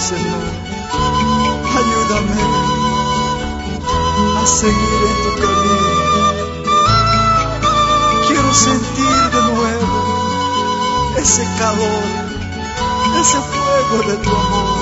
Señor. Ayúdame a seguir en tu camino. Quiero sentir de nuevo ese calor, ese fuego de tu amor.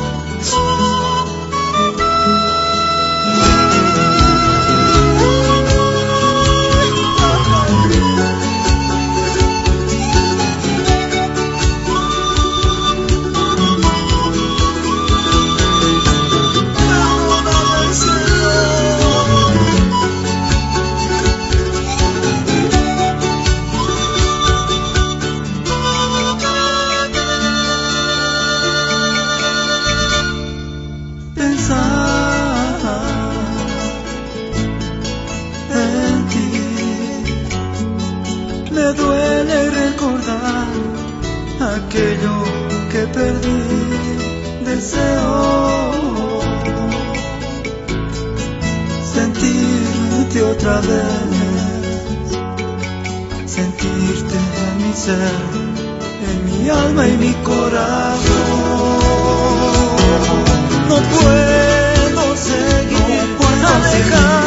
Me duele recordar aquello que perdí. Deseo sentirte otra vez, sentirte en mi ser, en mi alma y mi corazón. No puedo seguir alejado